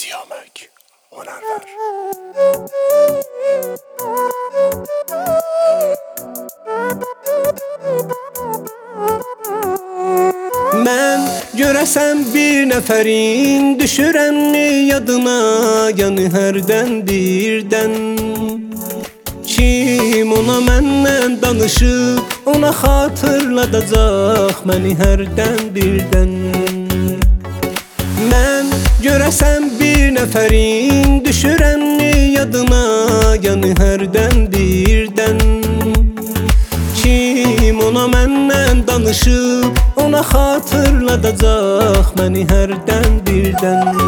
Siyamek Honerler. Mən görəsən bir nəfərin düşürəmmi yadına, yanı hərdən birdən. Kim ona məndən danışıb, ona xatırladacaq məni hərdən birdən. Mən görəsən bir nəfərin düşürəmmi yadına, yanı hərdən birdən. Kim ona məndən danışıb, ona xatırladacaq məni hərdən birdən.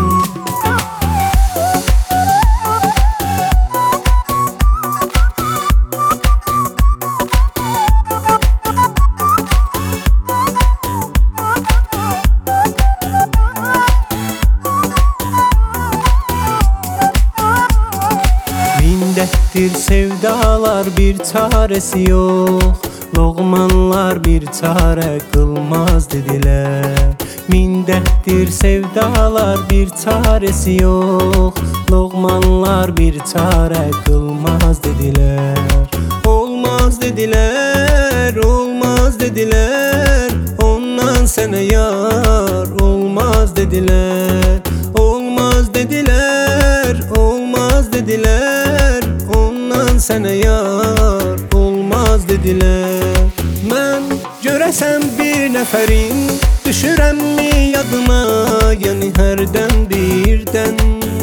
Mindətdir sevdalar, bir çarəsi yox. Loğmanlar bir çarə qılmaz dedilər. Mindətdir sevdalar, bir çarəsi yox. Loğmanlar bir çarə qılmaz dedilər. Olmaz dedilər, olmaz dedilər. Ondan sənə yar olmaz dedilər. Olmaz dedilər, olmaz dedilər. Ondan sənə yar olmaz dedilər. Mən görəsən bir nəfərin düşürəmmi yadına, yəni hərdən birdən.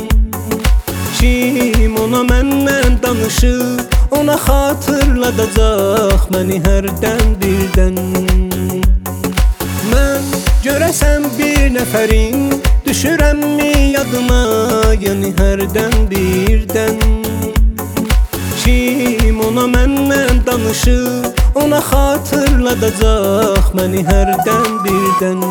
Kim ona məndən danışıb, ona xatırladacaq məni hərdən birdən. Mən görəsən bir nəfərin düşürəmmi yadına, yəni hərdən birdən. Kim ona məndən danışıb, ona xatırladacaq məni hərdən birdən.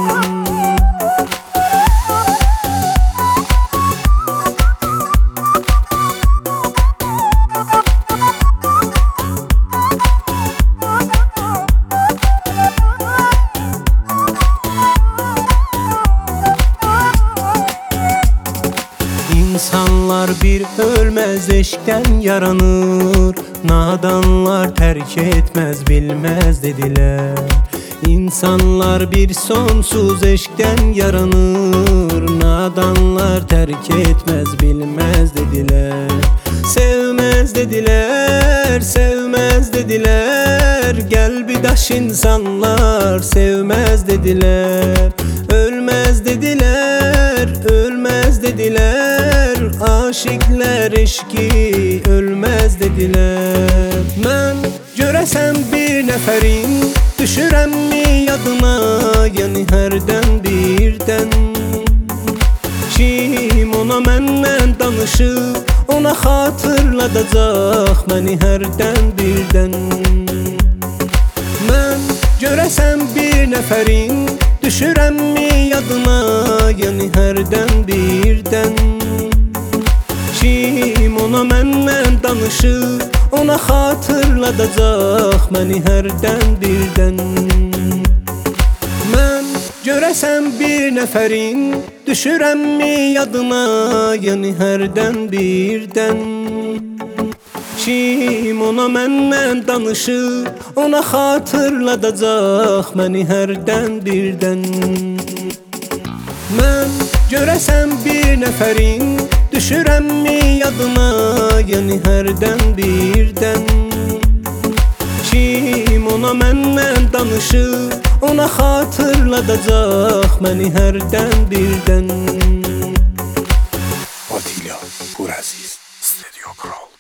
İnsanlar bir ölməz eşqdən yaranır, nadanlar tərk etməz bilməz dedilər. İnsanlar bir sonsuz eşqdən yaranır, nadanlar tərk etməz bilməz dedilər. Sevməz dedilər, sevməz dedilər. Qəlbi daş insanlar sevməz dedilər. Ölməz dedilər, ölməz dedilər. Aşıqlər eşqi ölməz dedilər. Mən görəsən bir nəfərin düşürəmmi yadına, yəni hərdən birdən. Kim ona məndən danışıb, ona xatırladacaq məni hərdən birdən. Mən görəsən bir nəfərin düşürəmmi yadına, yəni hərdən birdən. Kim ona məndən danışıb, ona xatırladacaq məni hərdən birdən. Mən görəsən bir nəfərin düşürəmmi yadına, yəni hərdən birdən. Kim ona məndən danışıb, ona xatırladacaq məni hərdən birdən. Mən görəsən bir nəfərin düşürəmmi yadına, yəni hərdən birdən. Kim ona məndən danışıb, ona xatırladacaq məni hərdən birdən. Atilla Buraziz Stüdyo Kral.